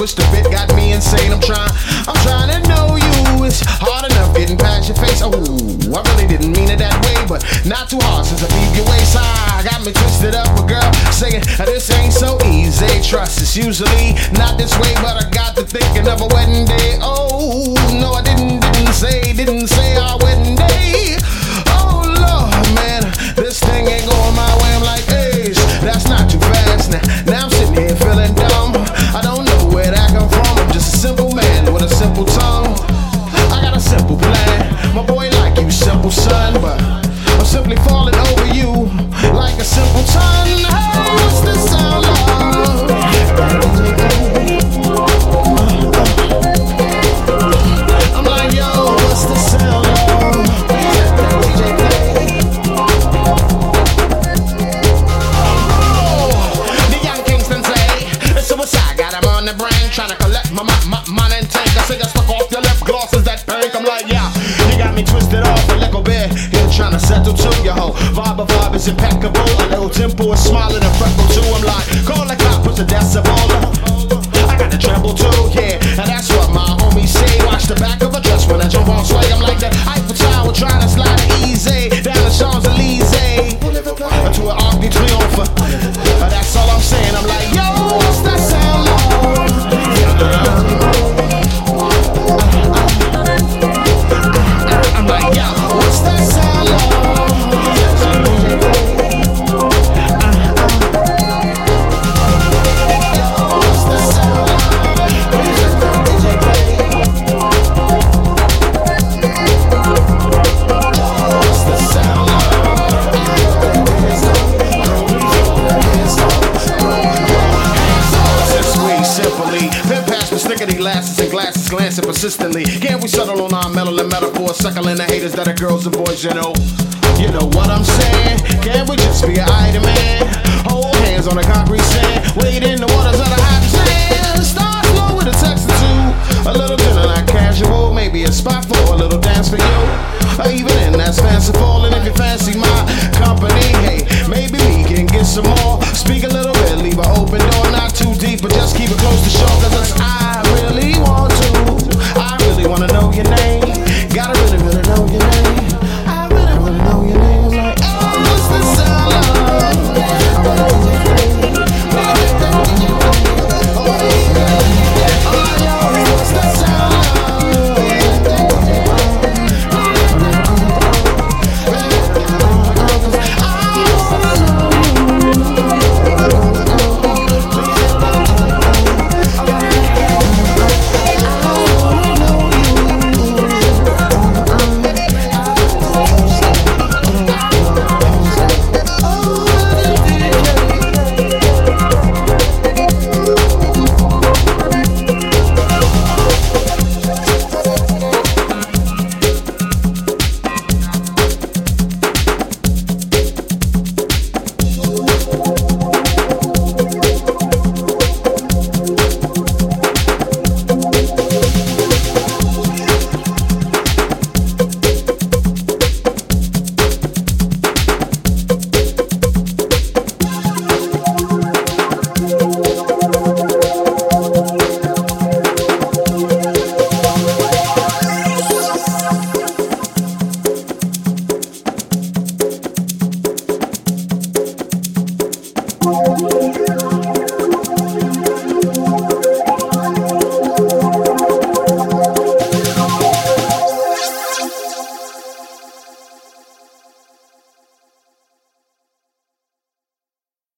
push the bit, got me insane. I'm trying to know you. It's hard enough getting past your face. Oh, I really didn't mean it that way, but not too hard since I leave your waist. Got me twisted up, a girl saying this ain't so easy. Trust it's usually not this way, but I got to thinking of a wedding day. Oh no, I didn't say our wedding day. Oh Lord, man, this thing ain't going my way. I'm like, hey, that's not too fast. Now I'm sitting here feeling dumb. I don't know where that come from. I'm just a simple man with a simple tongue. I got a simple plan. My boy like you, simple son, but I'm simply falling over you like a simple ton. Oh, what's the sound of? I'm like, yo, what's the sound of? The young Kingston say it's suicide, got him on the brain, trying to collect my money and tank. I say I stuck off your lip gloss is that pink. I'm like, yeah, you got me twisted off a little bit. Here trying to settle to your whole vibe is impeccable. A little tempo is smiling and freckle too. I'm like, call the cop, put the decibel. I got the treble too, yeah, and that's what my homies say. Watch the back of a dress when I jump on sway. I'm like the Eiffel Tower trying to slide it easy down the Champs-Élysées to an Arc de Triomphe. That's all I'm saying. I'm like, yo, what's that sound like? I'm like, yo, what's that sound like? Glasses and glasses glancing persistently. Can't we settle on our metal and metaphors, suckling the haters that are girls and boys, you know what I'm saying? Can't we just be an item man? Hold hands on the concrete sand, wade in the waters of the hot sand. Start slow with a text or two, a little dinner not casual, maybe a spot for a little dance for you. Even in that's fanciful, and if you fancy my company, hey, maybe we can get some more. Speak a little bit, leave an open door, not too deep, but just keep it close to shore.